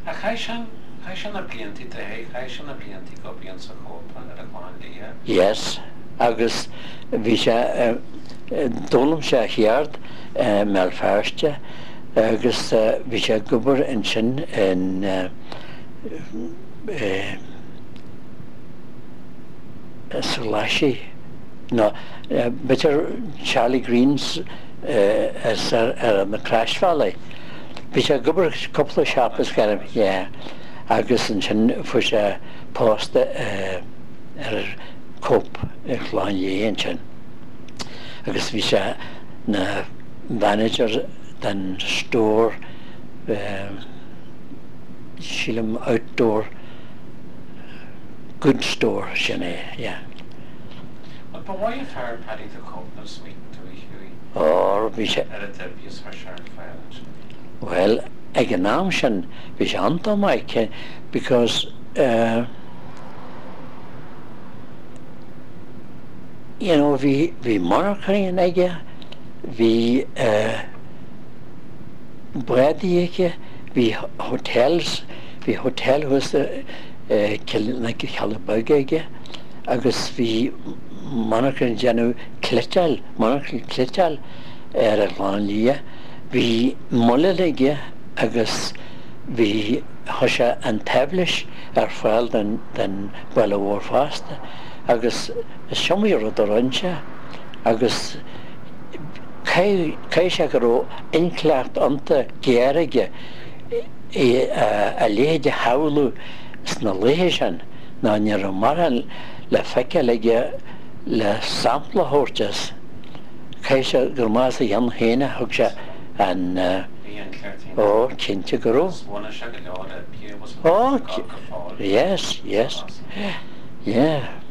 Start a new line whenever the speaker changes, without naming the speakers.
A chai sin a bliantí de hé, chai sin a bliantí go bíon sa chópa ar a gláin lia.
Yes, agus bhí sé dólam sé cheart meall fearste agus bhí sé gobar in sin in Solashi. No, better Charlie Green's as in the Crash Valley. Bhí sé gobar couple of shoppers gan yeah. Agus in sin fu sé posta cop chláin in sin. Agus bhí sé na manager den store Shillam Outdoor Good Store sin yeah.
But why you fair Paddy the Cope no sweet to Huey?
Or bhí sé
At a debius for sure violence.
well ag an náam sin bhí sé antá maice because you know bhí marcaíon aige bhí buadaíocha bhí hotels bhí hotel was na Chalabug aige agus bhí marcaíon genú cliteal marcaíon cliteal ar a gláin lia bhí mulle aige agus bhí thoise an tablis ar fáil den baile mhór fásta agus siomí rud a roinse agus cé sé go ró incleacht anta géaraige a léide haulú sna léthe sin ná níar mar le feice le sampla hórtas cé sé gur más a dhéan chéine thug sé an cinnte go ró. Oh, yes, yeah.